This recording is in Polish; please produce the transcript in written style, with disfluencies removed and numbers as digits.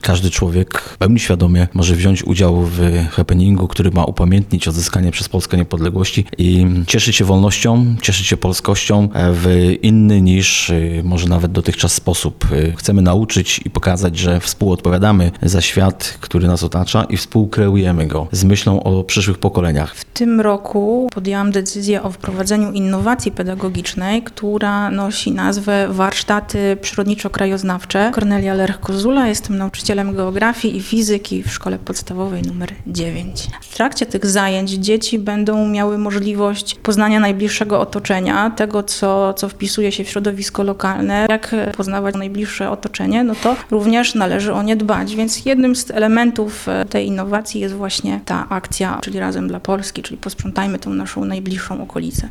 Każdy człowiek w pełni świadomie może wziąć udział w happeningu, który ma upamiętnić odzyskanie przez Polskę niepodległości i cieszyć się wolnością, cieszyć się polskością w inny niż może nawet dotychczas sposób. Chcemy nauczyć i pokazać, że współodpowiadamy za świat, który nas otacza i współkreujemy go z myślą o przyszłych pokoleniach. W tym roku podjęłam decyzję o wprowadzeniu innowacji pedagogicznej, która nosi nazwę Warsztaty Przyrodniczo-Krajoznawcze Kornelia Lerch-Kozula. Jestem nauczycielem geografii i fizyki w szkole podstawowej nr 9. W trakcie tych zajęć dzieci będą miały możliwość poznania najbliższego otoczenia, tego co wpisuje się w środowisko lokalne. Jak poznawać najbliższe otoczenie, no to również należy o nie dbać. Więc jednym z elementów tej innowacji jest właśnie ta akcja, czyli Razem dla Polski, czyli posprzątajmy tą naszą najbliższą okolicę.